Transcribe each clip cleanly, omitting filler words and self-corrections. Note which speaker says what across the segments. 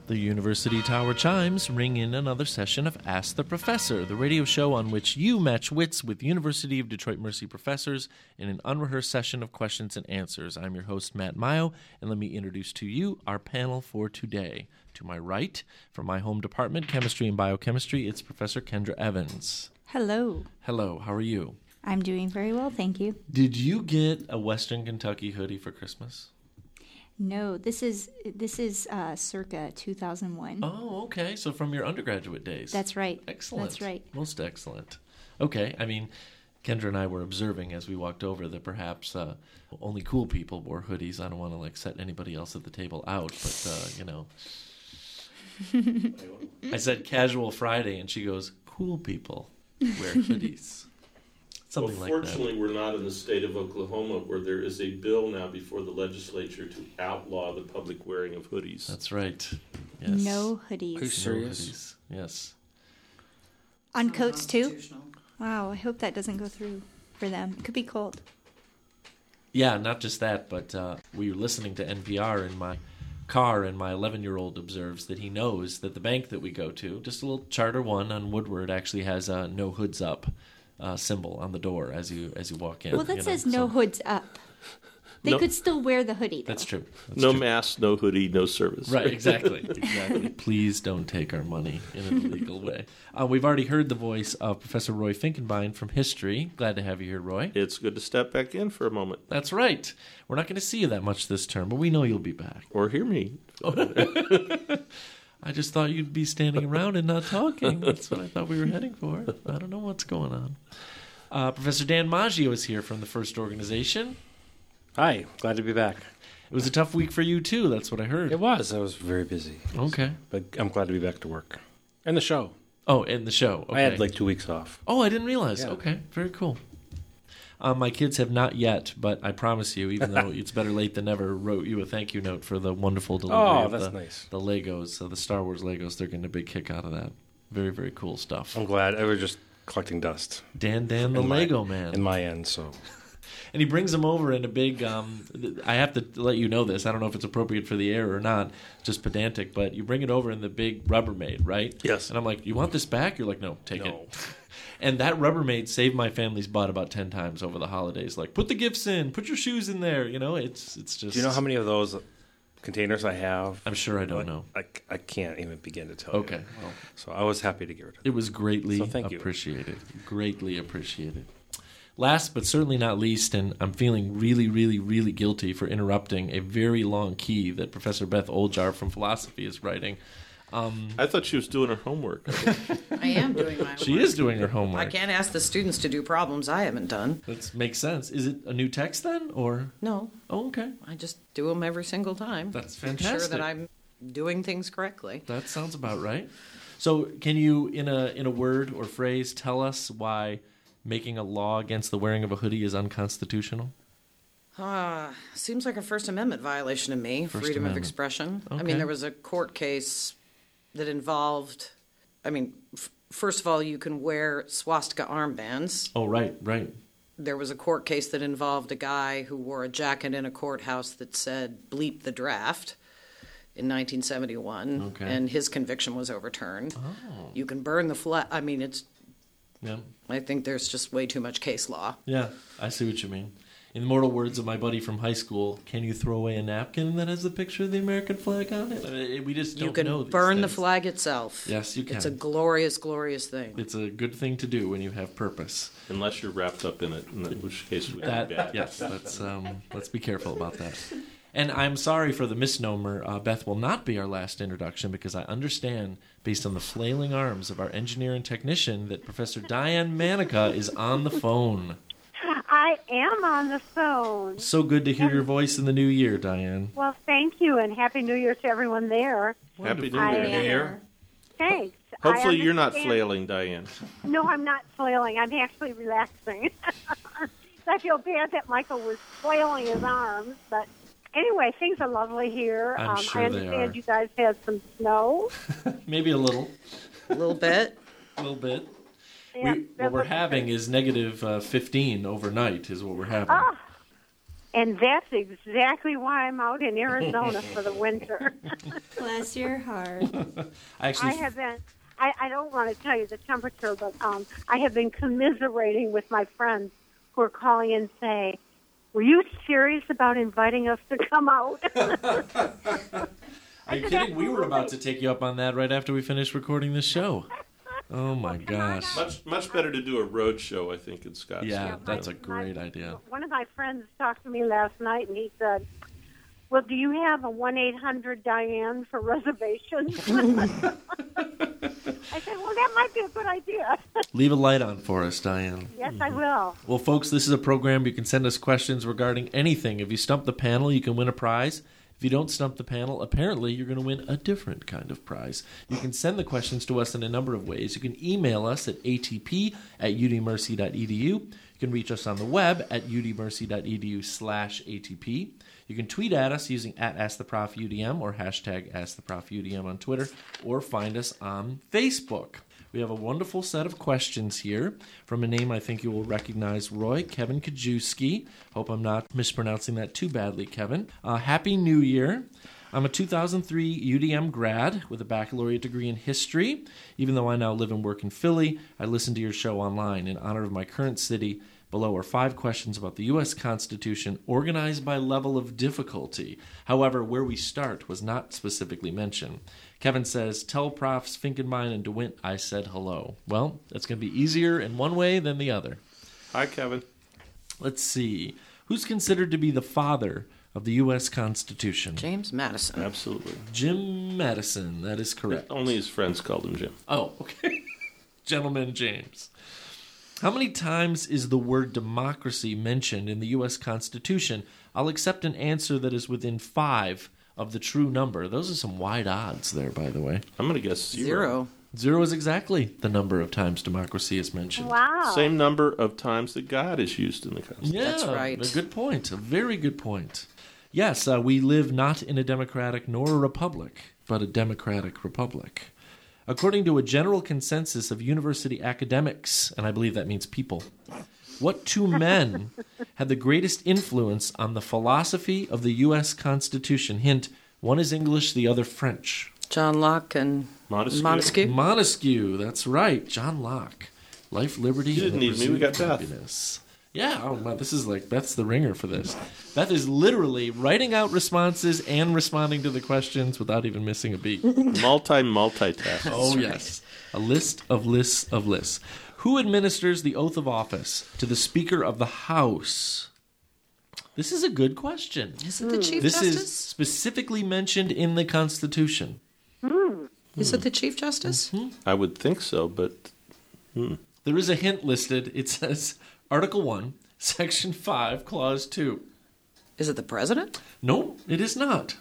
Speaker 1: The University Tower chimes ring in another session of Ask the Professor, the radio show on which you match wits with University of Detroit Mercy professors in an unrehearsed session of questions and answers. I'm your host, Matt Mayo, and let me introduce to you our panel for today. To my right, from my home department, Chemistry and Biochemistry, it's Professor Kendra Evans.
Speaker 2: Hello.
Speaker 1: Hello, how are you?
Speaker 2: I'm doing very well, thank you.
Speaker 1: Did you get a Western Kentucky hoodie for Christmas?
Speaker 2: No, this is circa 2001.
Speaker 1: Oh, okay. So from your undergraduate days.
Speaker 2: That's right.
Speaker 1: Excellent.
Speaker 2: That's right.
Speaker 1: Most excellent. Okay. I mean, Kendra and I were observing as we walked over that perhaps only cool people wore hoodies. I don't want to set anybody else at the table out, but I said casual Friday, and she goes, "Cool people wear hoodies." Something like that.
Speaker 3: Fortunately, we're not in the state of Oklahoma where there is a bill now before the legislature to outlaw the public wearing of hoodies.
Speaker 1: That's right. Yes.
Speaker 2: No hoodies.
Speaker 4: Are you serious?
Speaker 1: No hoodies. Yes.
Speaker 2: On coats too? Wow, I hope that doesn't go through for them. It could be cold.
Speaker 1: Yeah, not just that, but we were listening to NPR in my car, and my 11-year-old observes that he knows that the bank that we go to, just a little Charter One on Woodward, actually has a no hoods up symbol on the door as you walk in.
Speaker 2: Well, that says no hoods up. They could still wear the hoodie, though.
Speaker 1: That's true.
Speaker 3: No mask, no hoodie, no service.
Speaker 1: Right, exactly. Please don't take our money in an illegal way. We've already heard the voice of Professor Roy Finkenbein from history. Glad to have you here, Roy.
Speaker 3: It's good to step back in for a moment.
Speaker 1: That's right. We're not going to see you that much this term, but we know you'll be back.
Speaker 3: Or hear me.
Speaker 1: I just thought you'd be standing around and not talking. That's what I thought we were heading for. I don't know what's going on. Professor Dan Maggio is here from the First Organization.
Speaker 4: Hi, glad to be back.
Speaker 1: It was a tough week for you, too. That's what I heard.
Speaker 4: It was. I was very busy.
Speaker 1: Okay.
Speaker 4: But I'm glad to be back to work. And the show.
Speaker 1: Oh, and the show. Okay.
Speaker 4: I had 2 weeks off.
Speaker 1: Oh, I didn't realize.
Speaker 4: Yeah.
Speaker 1: Okay, very cool. My kids have not yet, but I promise you, even though it's better late than never, wrote you a thank you note for the wonderful delivery of
Speaker 4: nice.
Speaker 1: The Legos, the Star Wars Legos. They're getting a big kick out of that. Very, very cool stuff.
Speaker 4: I'm glad. I was just collecting dust.
Speaker 1: Dan the Lego man.
Speaker 4: In my end, so.
Speaker 1: And he brings them over in a big, I have to let you know this. I don't know if it's appropriate for the air or not, just pedantic, but you bring it over in the big Rubbermaid, right?
Speaker 3: Yes.
Speaker 1: And I'm like, you want this back? You're like, no, take it. And that Rubbermaid saved my family's butt about 10 times over the holidays. Like, put the gifts in, put your shoes in there. It's just.
Speaker 4: Do you know how many of those containers I have?
Speaker 1: I'm sure I don't know.
Speaker 4: I can't even begin to tell you.
Speaker 1: Okay. Well,
Speaker 4: so I was happy to get rid of it.
Speaker 1: It was greatly appreciated. Greatly appreciated. Last but certainly not least, and I'm feeling really, really, really guilty for interrupting a very long key that Professor Beth Oljar from philosophy is writing.
Speaker 3: I thought she was doing her homework.
Speaker 5: I am doing my homework.
Speaker 1: She is doing her homework.
Speaker 5: I can't ask the students to do problems I haven't done.
Speaker 1: That makes sense. Is it a new text then, or?
Speaker 5: No.
Speaker 1: Oh, okay.
Speaker 5: I just do them every single time.
Speaker 1: That's fantastic.
Speaker 5: Make sure that I'm doing things correctly.
Speaker 1: That sounds about right. So can you, in a word or phrase, tell us why making a law against the wearing of a hoodie is unconstitutional?
Speaker 5: Seems like a First Amendment violation to me, freedom of expression.
Speaker 1: Okay.
Speaker 5: I mean, there was a court case that involved, first of all, you can wear swastika armbands.
Speaker 1: Oh, right.
Speaker 5: There was a court case that involved a guy who wore a jacket in a courthouse that said, bleep the draft, in 1971,
Speaker 1: okay.
Speaker 5: And his conviction was overturned.
Speaker 1: Oh.
Speaker 5: You can burn the flag. I mean,
Speaker 1: Yeah.
Speaker 5: I think there's just way too much case law.
Speaker 1: Yeah, I see what you mean. In the mortal words of my buddy from high school, can you throw away a napkin that has a picture of the American flag on it? We just don't know.
Speaker 5: You can burn the flag itself.
Speaker 1: Yes, you can.
Speaker 5: It's a glorious, glorious thing.
Speaker 1: It's a good thing to do when you have purpose.
Speaker 3: Unless you're wrapped up in it, in which case it would be bad.
Speaker 1: Yes, let's be careful about that. And I'm sorry for the misnomer. Beth will not be our last introduction because I understand, based on the flailing arms of our engineer and technician, that Professor Diane Manica is on the phone.
Speaker 6: I am on the phone.
Speaker 1: So good to hear your voice in the new year, Diane.
Speaker 6: Well, thank you, and Happy New Year to everyone there.
Speaker 3: Happy New
Speaker 6: I-
Speaker 3: Year.
Speaker 6: Thanks.
Speaker 3: Hopefully you're not
Speaker 6: understand-
Speaker 3: flailing, Diane.
Speaker 6: No, I'm not flailing. I'm actually relaxing. I feel bad that Michael was flailing his arms, but anyway, things are lovely here.
Speaker 1: I'm sure
Speaker 6: I
Speaker 1: they
Speaker 6: understand
Speaker 1: are.
Speaker 6: you guys had some snow.
Speaker 1: Maybe a little.
Speaker 5: A little bit.
Speaker 1: A little bit.
Speaker 6: Yeah,
Speaker 1: What we're having is negative 15 overnight is what we're having.
Speaker 6: Ah, And that's exactly why I'm out in Arizona for the winter.
Speaker 2: Bless your heart.
Speaker 6: I have been, I don't want to tell you the temperature, but I have been commiserating with my friends who are calling and say, were you serious about inviting us to come out?
Speaker 1: Are you kidding? We were about to take you up on that right after we finished recording this show. Oh, my gosh.
Speaker 3: Much better to do a road show, I think, in Scottsdale.
Speaker 1: Yeah, that's a great idea.
Speaker 6: One of my friends talked to me last night, and he said, well, do you have a 1-800-DIANE for reservations? I said, well, that might be a good idea.
Speaker 1: Leave a light on for us, Diane.
Speaker 6: Yes, I will.
Speaker 1: Well, folks, this is a program. You can send us questions regarding anything. If you stump the panel, you can win a prize. If you don't stump the panel, apparently you're going to win a different kind of prize. You can send the questions to us in a number of ways. You can email us at atp@udmercy.edu. You can reach us on the web at udmercy.edu/atp. You can tweet at us using @AskTheProfUDM or #AskTheProfUDM on Twitter, or find us on Facebook. We have a wonderful set of questions here from a name I think you will recognize, Roy, Kevin Kajewski. Hope I'm not mispronouncing that too badly, Kevin. Happy New Year. I'm a 2003 UDM grad with a baccalaureate degree in history. Even though I now live and work in Philly, I listen to your show online. In honor of my current city, below are 5 questions about the U.S. Constitution organized by level of difficulty. However, where we start was not specifically mentioned. Kevin says, tell Profs Finkenbein and DeWint I said hello. Well, that's going to be easier in one way than the other.
Speaker 3: Hi, Kevin.
Speaker 1: Let's see. Who's considered to be the father of the U.S. Constitution?
Speaker 5: James Madison.
Speaker 3: Absolutely.
Speaker 1: Jim Madison. That is correct.
Speaker 3: Only his friends called him Jim.
Speaker 1: Oh, okay. Gentleman James. How many times is the word democracy mentioned in the U.S. Constitution? I'll accept an answer that is within 5 of the true number. Those are some wide odds there, by the way.
Speaker 3: I'm going to guess 0.
Speaker 1: 0 is exactly the number of times democracy is mentioned.
Speaker 6: Wow.
Speaker 3: Same number of times that God is used in the Constitution.
Speaker 1: Yeah,
Speaker 5: That's right.
Speaker 1: A good point. A very good point. Yes, we live not in a democratic nor a republic, but a democratic republic. According to a general consensus of university academics, and I believe that means people, what 2 men had the greatest influence on the philosophy of the U.S. Constitution? Hint, one is English, the other French.
Speaker 5: John Locke and Montesquieu.
Speaker 1: Montesquieu, that's right. John Locke. Life, liberty,
Speaker 3: You didn't
Speaker 1: and the
Speaker 3: need me, we
Speaker 1: pursuit
Speaker 3: got
Speaker 1: of
Speaker 3: Beth.
Speaker 1: happiness. Yeah, oh, wow, this is like Beth's the ringer for this. Beth is literally writing out responses and responding to the questions without even missing a beat.
Speaker 3: Multitask.
Speaker 1: Oh, yes. A list of lists of lists. Who administers the oath of office to the Speaker of the House? This is a good question.
Speaker 5: Is it the Chief
Speaker 1: This
Speaker 5: Justice?
Speaker 1: is specifically mentioned in the Constitution.
Speaker 5: Is it the Chief Justice?
Speaker 3: I would think so, but
Speaker 1: There is a hint listed. It says Article 1, Section 5, Clause 2.
Speaker 5: Is it the President?
Speaker 1: No, it is not.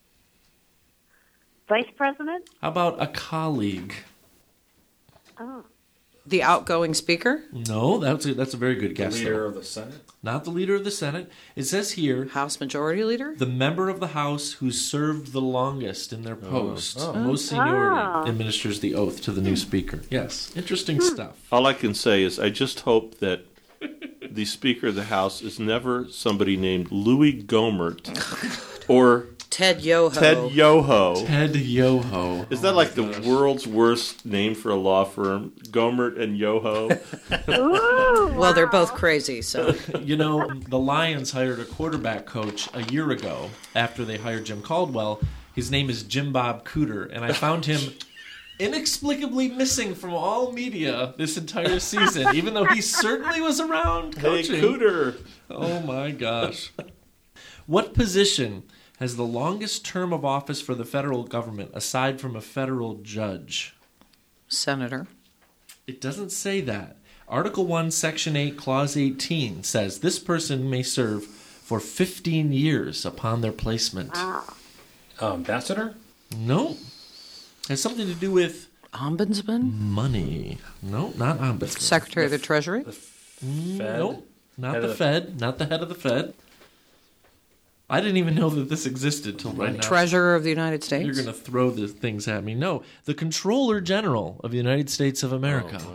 Speaker 6: Vice President?
Speaker 1: How about a colleague?
Speaker 6: Oh.
Speaker 5: The outgoing Speaker?
Speaker 1: No, that's a very good guess.
Speaker 4: Leader
Speaker 1: though.
Speaker 4: of the Senate?
Speaker 1: Not the leader of the Senate. It says here,
Speaker 5: House Majority Leader?
Speaker 1: the member of the House who served the longest in their post, most seniority, administers the oath to the new Speaker. Yes, interesting stuff.
Speaker 3: all I can say is I just hope that the Speaker of the House is never somebody named Louis Gohmert or
Speaker 5: Ted Yoho.
Speaker 3: Ted Yoho.
Speaker 1: Ted Yoho.
Speaker 3: Is that like the world's worst name for a law firm? Gohmert and Yoho?
Speaker 6: Ooh,
Speaker 5: Well, they're both crazy, so.
Speaker 1: You know, the Lions hired a quarterback coach a year ago after they hired Jim Caldwell. His name is Jim Bob Cooter, and I found him inexplicably missing from all media this entire season, even though he certainly was around
Speaker 3: Hey,
Speaker 1: coaching.
Speaker 3: Cooter.
Speaker 1: Oh, my gosh. What position has the longest term of office for the federal government, aside from a federal judge?
Speaker 5: Senator.
Speaker 1: It doesn't say that. Article 1, Section 8, Clause 18 says this person may serve for 15 years upon their placement.
Speaker 4: Ambassador?
Speaker 1: No. Has something to do with
Speaker 5: Ombudsman?
Speaker 1: money. No, not ombudsman.
Speaker 5: Secretary of the Treasury?
Speaker 1: No, not
Speaker 4: Head
Speaker 1: the
Speaker 4: of the-
Speaker 1: Fed. Not the head of the Fed. I didn't even know that this existed till right now.
Speaker 5: Treasurer of the United States?
Speaker 1: You're going to throw the things at me. No, the Controller General of the United States of America.
Speaker 3: Wow.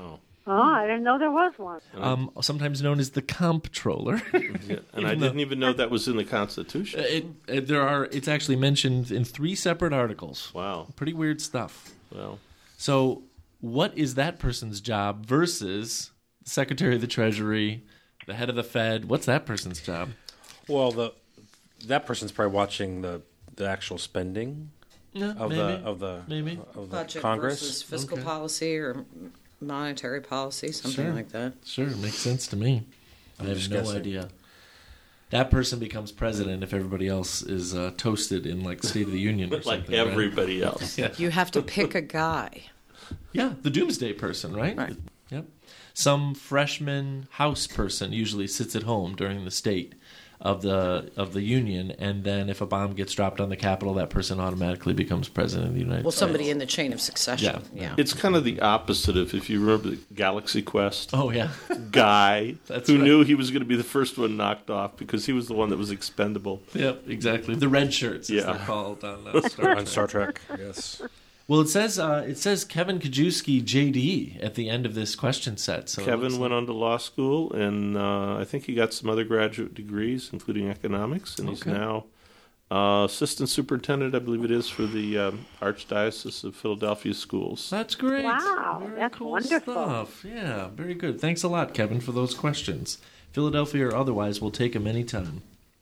Speaker 6: Oh, I didn't know there was one.
Speaker 1: Sometimes known as the comptroller.
Speaker 3: Yeah, and I didn't even know that was in the Constitution.
Speaker 1: It's actually mentioned in 3 separate articles.
Speaker 3: Wow.
Speaker 1: Pretty weird stuff.
Speaker 3: Well,
Speaker 1: So, what is that person's job versus the Secretary of the Treasury, the head of the Fed? What's that person's job?
Speaker 4: Well, that person's probably watching the actual spending
Speaker 1: Yeah,
Speaker 4: of
Speaker 1: maybe.
Speaker 4: the
Speaker 5: Budget
Speaker 4: Congress.
Speaker 5: versus fiscal
Speaker 1: Okay.
Speaker 5: policy or monetary policy, something
Speaker 1: Sure.
Speaker 5: like that.
Speaker 1: Sure, makes sense to me. I have
Speaker 4: just
Speaker 1: no
Speaker 4: guessing.
Speaker 1: idea. That person becomes president if everybody else is toasted in like State of the Union or
Speaker 3: but like
Speaker 1: something. right?
Speaker 3: everybody else.
Speaker 1: Yeah.
Speaker 5: You have to pick a guy.
Speaker 1: Yeah, the doomsday person, right?
Speaker 5: Right.
Speaker 1: Yep. Some freshman House person usually sits at home during the state of the Union, and then if a bomb gets dropped on the Capitol, that person automatically becomes president of the United
Speaker 5: Well,
Speaker 1: States.
Speaker 5: somebody in the chain of succession.
Speaker 1: Yeah.
Speaker 5: Yeah.
Speaker 3: It's kind of the opposite of, if you remember Galaxy Quest,
Speaker 1: Oh yeah,
Speaker 3: guy
Speaker 1: That's
Speaker 3: who
Speaker 1: right.
Speaker 3: knew he was going to be the first one knocked off because he was the one that was expendable.
Speaker 1: yep, exactly. The red shirts, as
Speaker 3: Yeah.
Speaker 1: they're called on Star Trek.
Speaker 4: On Star Trek, yes.
Speaker 1: Well, it says Kevin Kajewski, JD, at the end of this question set. So it
Speaker 3: Kevin
Speaker 1: looks
Speaker 3: went on to law school, and I think he got some other graduate degrees, including economics, and he's
Speaker 1: Okay.
Speaker 3: now assistant superintendent, I believe it is, for the Archdiocese of Philadelphia schools.
Speaker 1: That's great.
Speaker 6: Wow,
Speaker 1: Very
Speaker 6: that's
Speaker 1: cool
Speaker 6: wonderful.
Speaker 1: stuff. Yeah, very good. Thanks a lot, Kevin, for those questions. Philadelphia or otherwise, we'll take them anytime.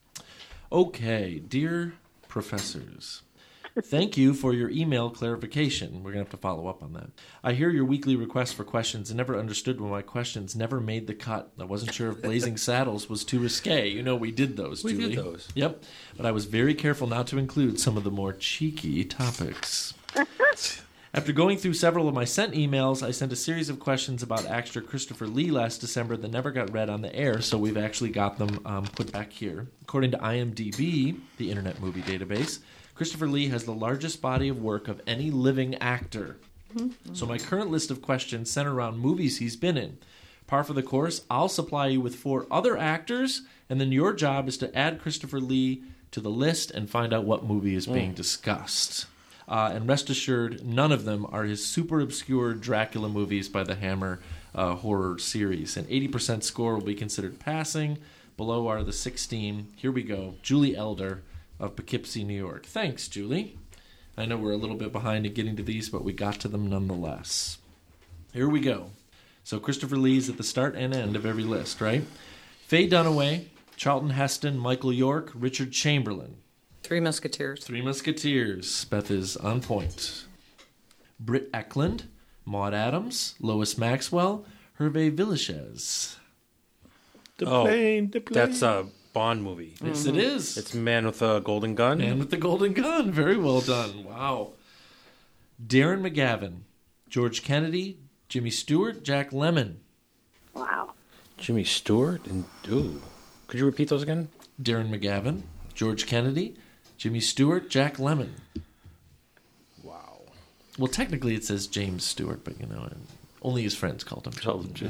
Speaker 1: Okay, dear professors, thank you for your email clarification. We're going to have to follow up on that. I hear your weekly requests for questions and never understood why my questions never made the cut. I wasn't sure if Blazing Saddles was too risque. You know, we did those,
Speaker 4: We
Speaker 1: Julie.
Speaker 4: did those.
Speaker 1: Yep. But I was very careful not to include some of the more cheeky topics. After going through several of my sent emails, I sent a series of questions about actor Christopher Lee last December that never got read on the air, so we've actually got them put back here. According to IMDb, the Internet Movie Database, Christopher Lee has the largest body of work of any living actor. So my current list of questions center around movies he's been in. Par for the course, I'll supply you with 4 other actors, and then your job is to add Christopher Lee to the list and find out what movie is being discussed. And rest assured, none of them are his super obscure Dracula movies by the Hammer horror series. An 80% score will be considered passing. Below are the 16. Here we go. Julie Elder of Poughkeepsie, New York. Thanks, Julie. I know we're a little bit behind in getting to these, but we got to them nonetheless. Here we go. So Christopher Lee's at the start and end of every list, right? Faye Dunaway, Charlton Heston, Michael York, Richard Chamberlain.
Speaker 5: 3 Musketeers.
Speaker 1: 3 Musketeers. Beth is on point. Britt Eklund, Maud Adams, Lois Maxwell, Hervé Villechaize.
Speaker 3: The
Speaker 4: Oh,
Speaker 3: plane.
Speaker 4: That's a Bond movie.
Speaker 1: Yes, it is.
Speaker 4: It's Man with a Golden Gun.
Speaker 1: Man with the Golden Gun. Very well done. Wow. Darren McGavin, George Kennedy, Jimmy Stewart, Jack Lemmon.
Speaker 6: Wow.
Speaker 4: Jimmy Stewart and could you repeat those again?
Speaker 1: Darren McGavin, George Kennedy, Jimmy Stewart, Jack Lemmon.
Speaker 4: Wow.
Speaker 1: Well, technically it says James Stewart, but only his friends called him.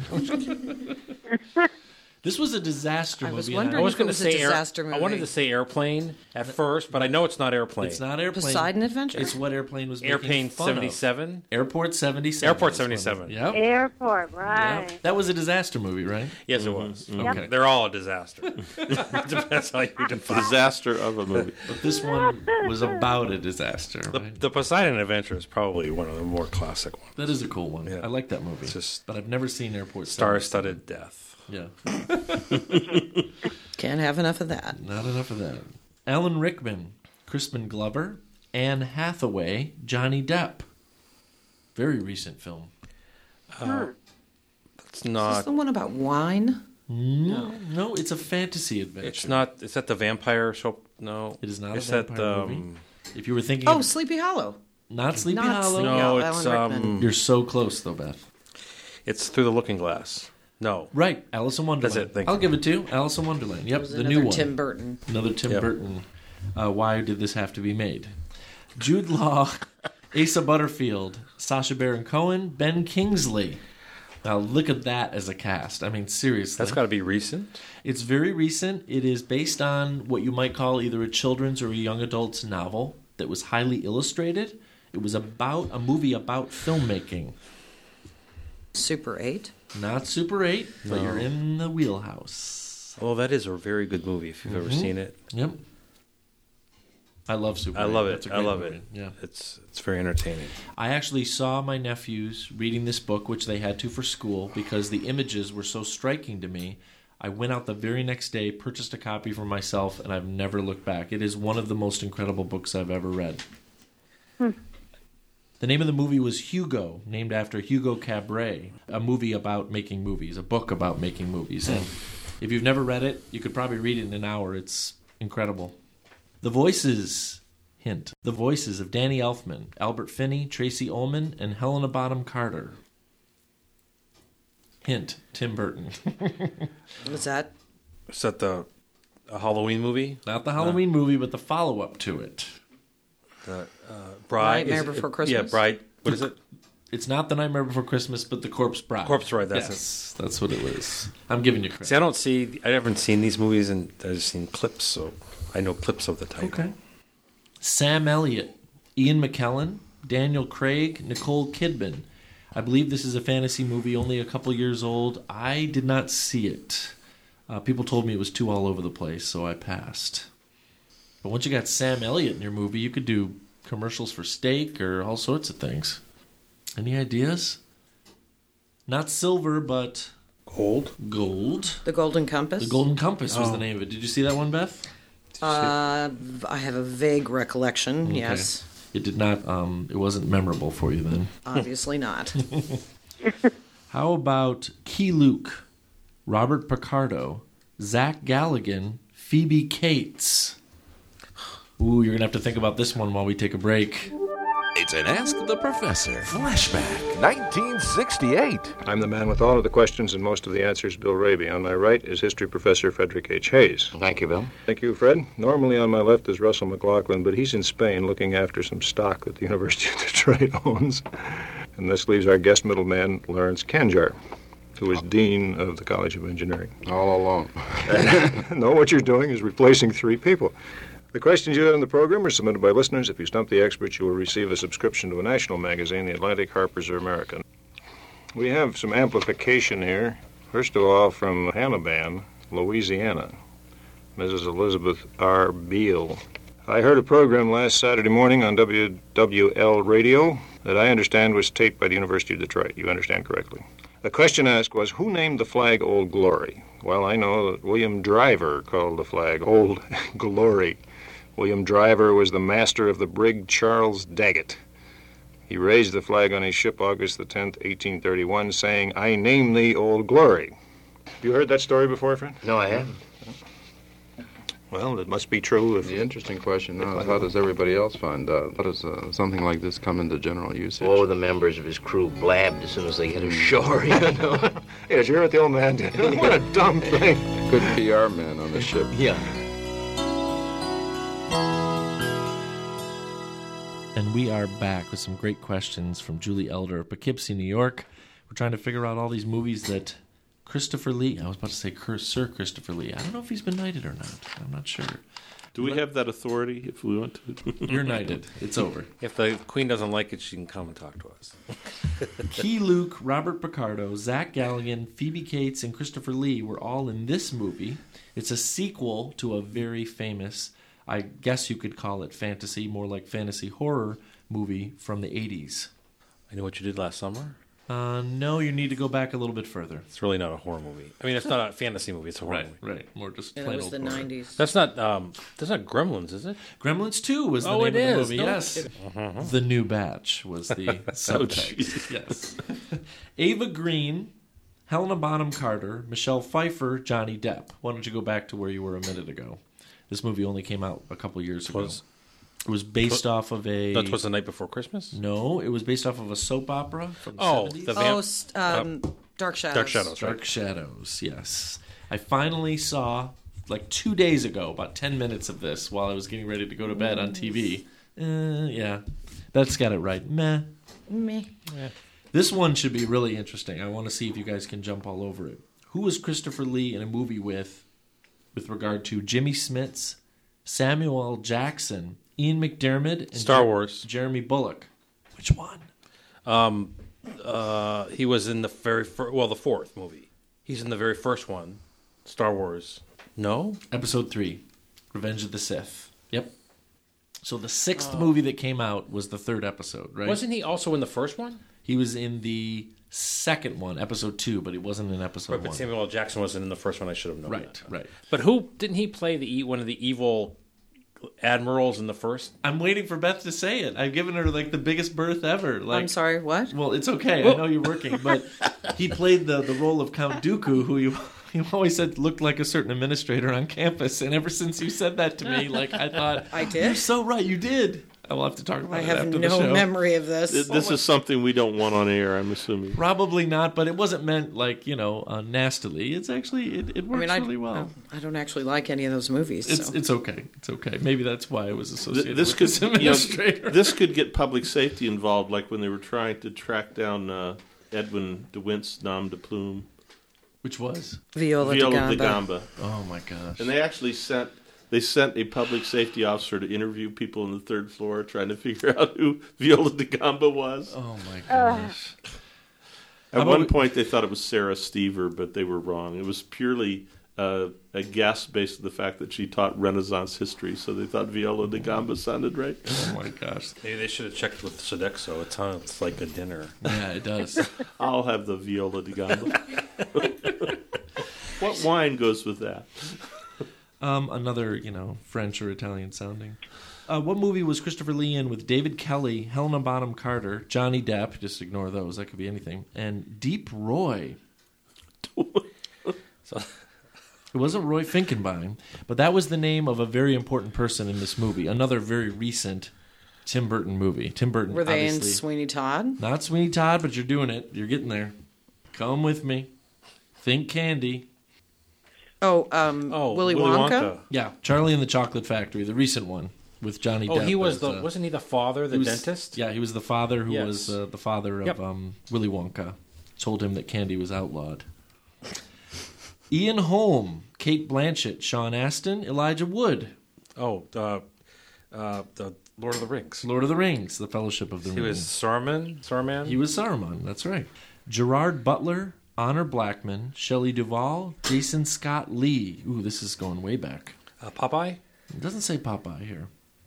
Speaker 1: This was a disaster
Speaker 5: I
Speaker 1: movie.
Speaker 5: was
Speaker 1: and
Speaker 5: wondering
Speaker 4: I was
Speaker 5: if it
Speaker 4: going to
Speaker 5: was a
Speaker 4: say
Speaker 5: disaster movie.
Speaker 4: I wanted to say airplane at first, but I know it's not airplane.
Speaker 1: It's not Airplane.
Speaker 5: Poseidon Adventure?
Speaker 1: It's what Airplane was
Speaker 4: Airplane
Speaker 1: making fun of.
Speaker 4: 77.
Speaker 1: Airport 77.
Speaker 4: Airport
Speaker 1: That's what it-
Speaker 4: 77.
Speaker 1: Yep.
Speaker 6: Airport, right.
Speaker 1: Yep. That was a disaster movie, right?
Speaker 4: Yes, it was.
Speaker 1: Okay.
Speaker 4: They're all a disaster. Depends how you define.
Speaker 3: Disaster of a movie.
Speaker 1: But this one was about a disaster, right?
Speaker 4: The Poseidon Adventure is probably one of the more classic ones.
Speaker 1: That is a cool one.
Speaker 4: Yeah.
Speaker 1: I like that movie.
Speaker 4: It's just
Speaker 1: but I've never seen Airport 77.
Speaker 4: Star-studded death.
Speaker 1: Yeah.
Speaker 5: Can't have enough of that.
Speaker 1: Not enough of that. Alan Rickman, Crispin Glover, Anne Hathaway, Johnny Depp. Very recent film.
Speaker 4: It's
Speaker 5: Is this
Speaker 4: not.
Speaker 5: the one about wine?
Speaker 1: No, it's a fantasy adventure.
Speaker 4: It's not. Is that the vampire show? No,
Speaker 1: It is not
Speaker 4: Is
Speaker 1: a
Speaker 4: that
Speaker 1: vampire movie. If you were thinking
Speaker 5: Oh,
Speaker 1: of
Speaker 5: Sleepy Hollow.
Speaker 1: not Sleepy
Speaker 5: not
Speaker 1: Hollow,
Speaker 5: Sleepy
Speaker 4: No,
Speaker 5: Hollow,
Speaker 4: it's
Speaker 5: Alan Rickman.
Speaker 1: you're so close though, Beth.
Speaker 4: It's Through the Looking Glass. No,
Speaker 1: Right, Alice in Wonderland.
Speaker 4: That's it, thank
Speaker 1: I'll
Speaker 4: you.
Speaker 1: give it to you. Alice in Wonderland. Yep,
Speaker 5: It was
Speaker 1: the
Speaker 5: another
Speaker 1: new one.
Speaker 5: Tim Burton.
Speaker 1: Another Tim
Speaker 4: Yep.
Speaker 1: Burton. Why did this have to be made? Jude Law, Asa Butterfield, Sacha Baron Cohen, Ben Kingsley. Now look at that as a cast. I mean, seriously.
Speaker 4: that's got to be recent.
Speaker 1: It's very recent. It is based on what you might call either a children's or a young adult's novel that was highly illustrated. It was about a movie about filmmaking.
Speaker 5: Super 8.
Speaker 1: Not Super 8, but you're in the wheelhouse.
Speaker 4: Oh, that is a very good movie if you've ever seen it.
Speaker 1: Yep. I love Super 8.
Speaker 4: I love it.
Speaker 1: That's a
Speaker 4: I
Speaker 1: great
Speaker 4: love
Speaker 1: movie.
Speaker 4: it.
Speaker 1: Yeah.
Speaker 4: It's very entertaining.
Speaker 1: I actually saw my nephews reading this book, which they had to for school, because the images were so striking to me. I went out the very next day, purchased a copy for myself, and I've never looked back. It is one of the most incredible books I've ever read. The name of the movie was Hugo, named after Hugo Cabret, a movie about making movies, a book about making movies. And if you've never read it, you could probably read it in an hour. It's incredible. The voices, hint, the voices of Danny Elfman, Albert Finney, Tracy Ullman, and Helena Bonham Carter. Hint, Tim Burton.
Speaker 5: Was that?
Speaker 4: Is that a Halloween movie?
Speaker 1: Not the Halloween movie, but the follow-up to it.
Speaker 4: The Bride?
Speaker 5: Nightmare Before Christmas?
Speaker 4: Yeah, Bride. What is it?
Speaker 1: It's not The Nightmare Before Christmas, but The Corpse Bride.
Speaker 4: Corpse Bride, that's
Speaker 1: yes, that's what it was. I'm giving you credit.
Speaker 4: See, I haven't seen these movies, and I've seen clips, so I know clips of the title.
Speaker 1: Okay. Sam Elliott, Ian McKellen, Daniel Craig, Nicole Kidman. I believe this is a fantasy movie, only a couple years old. I did not see it. People told me it was too all over the place, so I passed. But once you got Sam Elliott in your movie, you could do commercials for steak or all sorts of things. Any ideas? Not silver, but...
Speaker 4: Gold?
Speaker 1: Gold.
Speaker 5: The Golden Compass?
Speaker 1: The Golden Compass was the name of it. Did you see that one, Beth?
Speaker 5: I have a vague recollection,
Speaker 1: Okay.
Speaker 5: yes.
Speaker 1: It did not, it wasn't memorable for you then.
Speaker 5: Obviously not.
Speaker 1: How about Key Luke, Robert Picardo, Zach Galligan, Phoebe Cates? Ooh, you're going to have to think about this one while we take a break.
Speaker 7: It's an Ask the Professor flashback, 1968.
Speaker 8: I'm the man with all of the questions and most of the answers, Bill Raby. On my right is history professor Frederick H. Hayes.
Speaker 7: Thank you, Bill.
Speaker 8: Thank you, Fred. Normally on my left is Russell McLaughlin, but he's in Spain looking after some stock that the University of Detroit owns. And this leaves our guest middleman, Lawrence Kanjar, who is dean of the College of Engineering.
Speaker 9: All alone.
Speaker 8: No, what you're doing is replacing three people. The questions you had in the program are submitted by listeners. If you stump the experts, you will receive a subscription to a national magazine, The Atlantic, Harper's, or American. We have some amplification here. First of all, from Hannibal, Louisiana, Mrs. Elizabeth R. Beale. I heard a program last Saturday morning on WWL radio that I understand was taped by the University of Detroit. You understand correctly. The question asked was, who named the flag Old Glory? Well, I know that William Driver called the flag Old Glory. William Driver was the master of the brig Charles Daggett. He raised the flag on his ship August the 10th, 1831, saying, I name thee Old Glory. Have you heard that story before, friend?
Speaker 7: No, I haven't.
Speaker 8: Well, it must be true if...
Speaker 9: The interesting question now is, how does everybody else find out? How does something like this come into general usage?
Speaker 7: All the members of his crew blabbed as soon as they get ashore, you know.
Speaker 8: Yes, you're what the old man did. What a dumb thing.
Speaker 9: Good PR man on the ship.
Speaker 7: Yeah.
Speaker 1: And we are back with some great questions from Julie Elder of Poughkeepsie, New York. We're trying to figure out all these movies that Christopher Lee, I was about to say Sir Christopher Lee. I don't know if he's been knighted or not. I'm not sure.
Speaker 3: Do we have that authority if we want to?
Speaker 1: You're knighted. It's over.
Speaker 4: If the Queen doesn't like it, she can come and talk to us.
Speaker 1: Key Luke, Robert Picardo, Zach Galligan, Phoebe Cates, and Christopher Lee were all in this movie. It's a sequel to a very famous, I guess you could call it fantasy, more like fantasy horror movie from the 80s.
Speaker 4: I know what you did last summer.
Speaker 1: No, you need to go back a little bit further.
Speaker 4: It's really not a horror movie. I mean, it's not a fantasy movie. It's a horror movie.
Speaker 1: Right. More just
Speaker 5: And
Speaker 1: plain
Speaker 5: it was
Speaker 1: old
Speaker 5: the
Speaker 1: horror.
Speaker 5: 90s.
Speaker 4: That's not Gremlins, is it?
Speaker 1: Gremlins 2 was the
Speaker 4: Oh,
Speaker 1: name
Speaker 4: it
Speaker 1: of the
Speaker 4: is.
Speaker 1: movie.
Speaker 4: No
Speaker 1: Yes. The New Batch was the subtext.
Speaker 3: Jesus.
Speaker 1: Yes. Ava Green, Helena Bonham Carter, Michelle Pfeiffer, Johnny Depp. Why don't you go back to where you were a minute ago? This movie only came out a couple years ago. It was based off of a...
Speaker 4: That was The Night Before Christmas?
Speaker 1: No, it was based off of a soap opera from the 70s.
Speaker 5: Dark Shadows.
Speaker 4: Dark Shadows, right?
Speaker 1: Dark Shadows, yes. I finally saw, like 2 days ago, about 10 minutes of this while I was getting ready to go to bed on TV. Yeah, that's got it right. Meh.
Speaker 5: Me.
Speaker 1: Yeah. This one should be really interesting. I want to see if you guys can jump all over it. Who was Christopher Lee in a movie with regard to Jimmy Smits, Samuel L. Jackson, Ian McDiarmid, and
Speaker 4: Star Wars.
Speaker 1: Jeremy Bullock? Which one?
Speaker 4: He was in the the fourth movie. He's in the very first one, Star Wars. No?
Speaker 1: Episode 3, Revenge of the Sith. Yep. So the sixth movie that came out was the third episode, right?
Speaker 4: Wasn't he also in the first one?
Speaker 1: He was in the second one, episode 2, but he wasn't in episode 1.
Speaker 4: But Samuel L. Jackson wasn't in the first one. I should have known that.
Speaker 1: Right.
Speaker 4: But didn't he play one of the evil admirals in the first?
Speaker 1: I'm waiting for Beth to say it. I've given her like the biggest berth ever.
Speaker 5: I'm sorry, what?
Speaker 1: Well, it's okay. I know you're working, but he played the role of Count Dooku, who you always said looked like a certain administrator on campus. And ever since you said that to me, like I thought,
Speaker 5: I did.
Speaker 1: You're so right. You did. I will have to talk about it after the show.
Speaker 5: I have no memory of this.
Speaker 3: This is something we don't want on air, I'm assuming.
Speaker 1: Probably not, but it wasn't meant like, nastily. It's actually, it works really well.
Speaker 5: I don't actually like any of those movies.
Speaker 1: It's okay. It's okay. Maybe that's why it was associated
Speaker 3: this
Speaker 1: with this administrator.
Speaker 3: This could get public safety involved, like when they were trying to track down Edwin de Wint's nom de plume.
Speaker 1: Which was?
Speaker 5: Viola da
Speaker 3: Gamba.
Speaker 1: Oh, my gosh.
Speaker 3: And they actually sent a public safety officer to interview people on the third floor trying to figure out who Viola da Gamba was.
Speaker 1: Oh, my gosh.
Speaker 3: At one point, they thought it was Sarah Stever, but they were wrong. It was purely a guess based on the fact that she taught Renaissance history, so they thought Viola da Gamba sounded right.
Speaker 1: Oh, my gosh.
Speaker 4: Maybe they should have checked with Sodexo. It sounds like a dinner.
Speaker 1: Yeah, it does.
Speaker 3: I'll have the Viola da Gamba. What wine goes with that?
Speaker 1: Another, French or Italian sounding. What movie was Christopher Lee in with David Kelly, Helena Bonham Carter, Johnny Depp, just ignore those, that could be anything, and Deep Roy? It wasn't Roy Finkenbein, but that was the name of a very important person in this movie, another very recent Tim Burton movie. Tim Burton,
Speaker 5: Were they in
Speaker 1: obviously,
Speaker 5: Sweeney Todd?
Speaker 1: Not Sweeney Todd, but you're doing it. You're getting there. Come with me. Think Candy.
Speaker 5: Willy Wonka?
Speaker 1: Yeah, Charlie and the Chocolate Factory, the recent one with Johnny Depp.
Speaker 4: Oh, he was wasn't he the father, dentist?
Speaker 1: Yeah, he was the father who was the father of Willy Wonka. Told him that candy was outlawed. Ian Holm, Kate Blanchett, Sean Astin, Elijah Wood.
Speaker 4: Oh, the Lord of the Rings.
Speaker 1: Lord of the Rings, the Fellowship of the Ring.
Speaker 4: He was Saruman?
Speaker 1: He was Saruman, that's right. Gerard Butler, Honor Blackman, Shelley Duvall, Jason Scott Lee. Ooh, this is going way back.
Speaker 4: Popeye?
Speaker 1: It doesn't say Popeye here.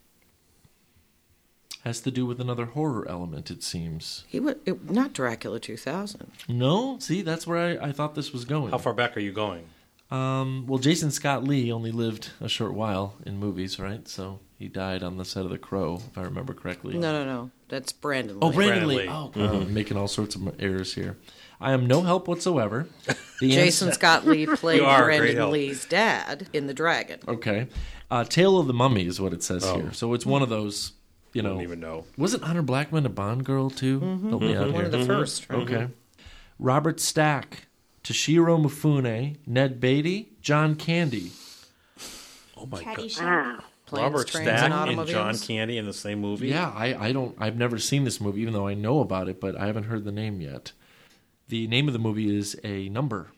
Speaker 1: Has to do with another horror element, it seems.
Speaker 5: Not Dracula 2000.
Speaker 1: No? See, that's where I thought this was going.
Speaker 4: How far back are you going?
Speaker 1: Well, Jason Scott Lee only lived a short while in movies, right? So he died on the set of The Crow, if I remember correctly.
Speaker 5: No. That's Brandon Lee.
Speaker 1: Oh, Brandon Lee. Oh, I'm making all sorts of errors here. I am no help whatsoever.
Speaker 5: Jason Scott Lee played Brandon Lee's dad in The Dragon.
Speaker 1: Okay. Tale of the Mummy is what it says here. So it's one of those,
Speaker 4: I don't even know.
Speaker 1: Wasn't Honor Blackman a Bond girl, too? Help me out
Speaker 5: One of the first. Right?
Speaker 1: Okay. Robert Stack, Toshiro Mifune, Ned Beatty, John Candy.
Speaker 4: Oh, my God.
Speaker 6: Wow.
Speaker 4: Robert Stack and John Candy in the same movie?
Speaker 1: Yeah, I've never seen this movie, even though I know about it, but I haven't heard the name yet. The name of the movie is a number,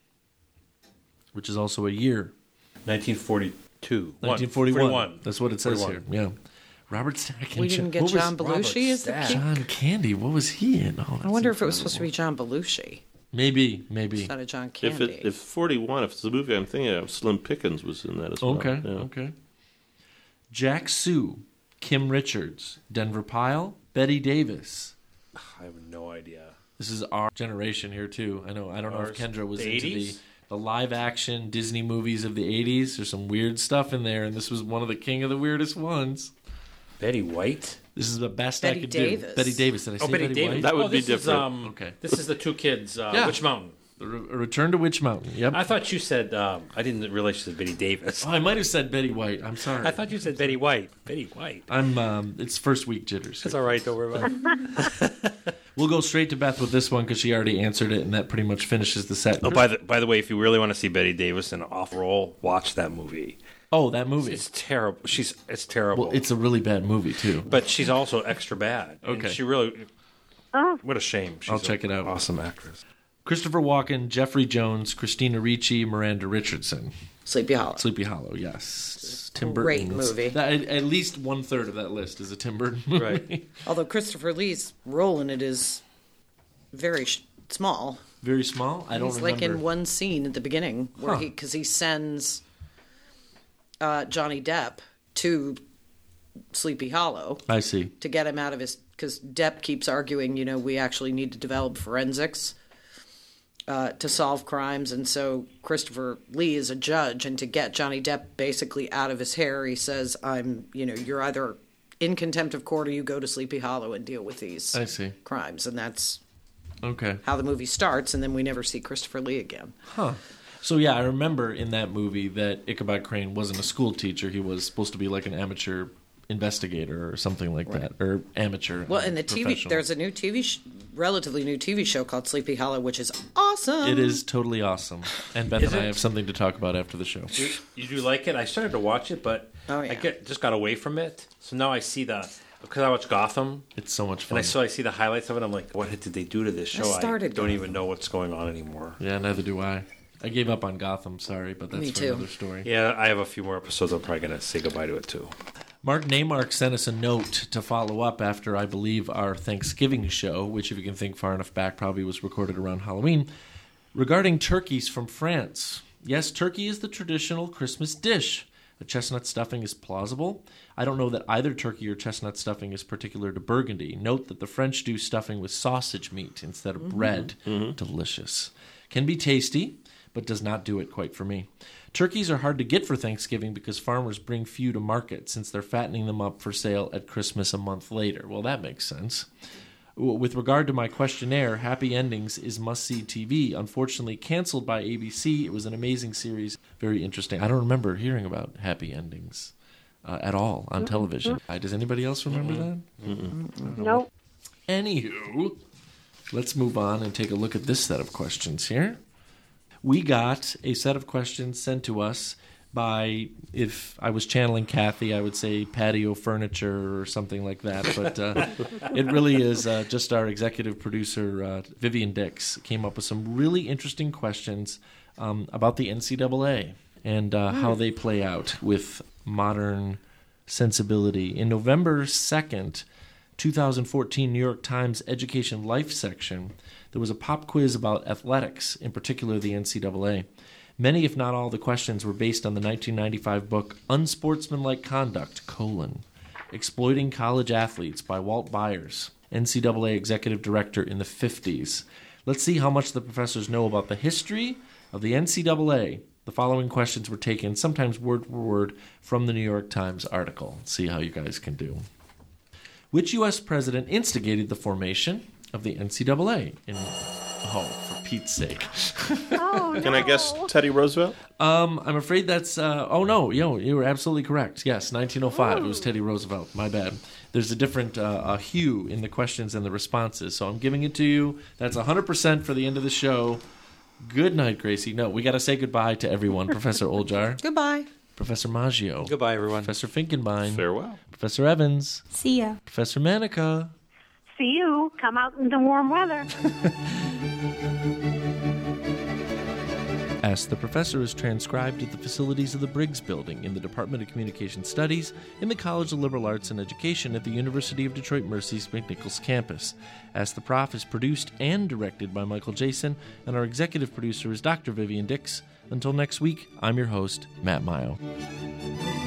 Speaker 1: which is also a year.
Speaker 4: 1942.
Speaker 1: 1941. That's what it says
Speaker 4: 41.
Speaker 1: here. Yeah. Robert Stack.
Speaker 5: We didn't get John Belushi as the kid?
Speaker 1: John Candy. What was he in? Oh,
Speaker 5: I wonder if it was supposed to be John Belushi.
Speaker 1: Maybe.
Speaker 5: Instead of John Candy.
Speaker 3: If 41, if it's the movie I'm thinking of, Slim Pickens was in that as well.
Speaker 1: Okay. Jack Sue, Kim Richards, Denver Pyle, Betty Davis.
Speaker 4: I have no idea.
Speaker 1: This is our generation here, too. I don't know if Kendra was into
Speaker 4: 80s?
Speaker 1: the live-action Disney movies of the 80s. There's some weird stuff in there, and this was one of the king of the weirdest ones.
Speaker 4: Betty White?
Speaker 1: This is the best
Speaker 5: Betty
Speaker 1: I could
Speaker 5: Davis.
Speaker 1: do. Betty Davis. Did I say Betty
Speaker 4: Davis.
Speaker 1: White?
Speaker 3: That would be different.
Speaker 1: Okay.
Speaker 4: This is the two kids. Witch Mountain.
Speaker 1: A Return to Witch Mountain. Yep.
Speaker 4: I thought you said, I didn't realize you said Betty Davis.
Speaker 1: Oh, I might have said Betty White. I'm sorry.
Speaker 4: I thought you said Betty White. Betty White.
Speaker 1: It's first week jitters.
Speaker 4: That's all right. Don't worry about it.
Speaker 1: We'll go straight to Beth with this one because she already answered it, and that pretty much finishes the set.
Speaker 4: Oh, by the way, if you really want to see Betty Davis in an off role, watch that movie.
Speaker 1: Oh, that movie.
Speaker 4: It's terrible. It's terrible.
Speaker 1: Well, it's a really bad movie, too.
Speaker 4: But she's also extra bad.
Speaker 1: Okay.
Speaker 4: And she really...
Speaker 6: Oh.
Speaker 4: What a shame. She's
Speaker 1: I'll check it out.
Speaker 4: Awesome actress.
Speaker 1: Christopher Walken, Jeffrey Jones, Christina Ricci, Miranda Richardson.
Speaker 5: Sleepy Hollow.
Speaker 1: Sleepy Hollow, yes. Tim
Speaker 5: Great
Speaker 1: Burton.
Speaker 5: movie.
Speaker 1: At least 1/3 of that list is a Tim Burton movie.
Speaker 4: Right.
Speaker 5: Although Christopher Lee's role in it is very small.
Speaker 1: Very small? I don't remember.
Speaker 5: He's like in one scene at the beginning where because he sends Johnny Depp to Sleepy Hollow.
Speaker 1: I see.
Speaker 5: To get him out of his... Because Depp keeps arguing, we actually need to develop forensics to solve crimes. And so Christopher Lee is a judge. And to get Johnny Depp basically out of his hair, he says, you're either in contempt of court or you go to Sleepy Hollow and deal with these crimes. And that's how the movie starts. And then we never see Christopher Lee again.
Speaker 1: Huh. So, yeah, I remember in that movie that Ichabod Crane wasn't a school teacher. He was supposed to be like an amateur investigator or something like that, or amateur.
Speaker 5: Well, and there's a new relatively new TV show called Sleepy Hollow, which is awesome.
Speaker 1: It is totally awesome. And Beth and I have something to talk about after the show.
Speaker 4: You do like it? I started to watch it, but I just got away from it. So now I see because I watch Gotham.
Speaker 1: It's so much fun.
Speaker 4: And I see the highlights of it. I'm like, what did they do to this show? I don't even know what's going on anymore.
Speaker 1: Yeah, neither do I. I gave up on Gotham, sorry, but that's for another story.
Speaker 4: Yeah, I have a few more episodes. I'm probably going to say goodbye to it, too.
Speaker 1: Mark Neymark sent us a note to follow up after, I believe, our Thanksgiving show, which, if you can think far enough back, probably was recorded around Halloween, regarding turkeys from France. Yes, turkey is the traditional Christmas dish. A chestnut stuffing is plausible. I don't know that either turkey or chestnut stuffing is particular to Burgundy. Note that the French do stuffing with sausage meat instead of bread. Delicious. Can be tasty, but does not do it quite for me. Turkeys are hard to get for Thanksgiving because farmers bring few to market since they're fattening them up for sale at Christmas a month later. Well, that makes sense. With regard to my questionnaire, Happy Endings is must-see TV. Unfortunately, canceled by ABC. It was an amazing series. Very interesting. I don't remember hearing about Happy Endings at all on television. Does anybody else remember that?
Speaker 6: Nope.
Speaker 1: Anywho, let's move on and take a look at this set of questions here. We got a set of questions sent to us by, if I was channeling Kathy, I would say patio furniture or something like that. But it really is just our executive producer, Vivian Dix, came up with some really interesting questions about the NCAA and how they play out with modern sensibility. In November 2nd, 2014 New York Times Education Life section, there was a pop quiz about athletics, in particular the NCAA. Many, if not all, the questions were based on the 1995 book Unsportsmanlike Conduct, Exploiting College Athletes by Walt Byers, NCAA Executive Director in the 50s. Let's see how much the professors know about the history of the NCAA. The following questions were taken, sometimes word for word, from the New York Times article. Let's see how you guys can do. Which U.S. president instigated the formation of the NCAA? For Pete's sake.
Speaker 6: Oh, no.
Speaker 3: Can I guess Teddy Roosevelt?
Speaker 1: I'm afraid that's... you were absolutely correct. Yes, 1905. It was Teddy Roosevelt. My bad. There's a different hue in the questions and the responses, so I'm giving it to you. That's 100% for the end of the show. Good night, Gracie. No, we got to say goodbye to everyone. Professor Oljar.
Speaker 5: Goodbye.
Speaker 1: Professor Maggio.
Speaker 4: Goodbye, everyone.
Speaker 1: Professor Finkenbein.
Speaker 3: Farewell.
Speaker 1: Professor Evans.
Speaker 2: See ya.
Speaker 1: Professor Manica.
Speaker 6: See you. Come out in the warm weather.
Speaker 1: Ask the Professor is transcribed at the facilities of the Briggs Building in the Department of Communication Studies in the College of Liberal Arts and Education at the University of Detroit Mercy's McNichols campus. Ask the Prof is produced and directed by Michael Jason, and our executive producer is Dr. Vivian Dix. Until next week, I'm your host, Matt Maio.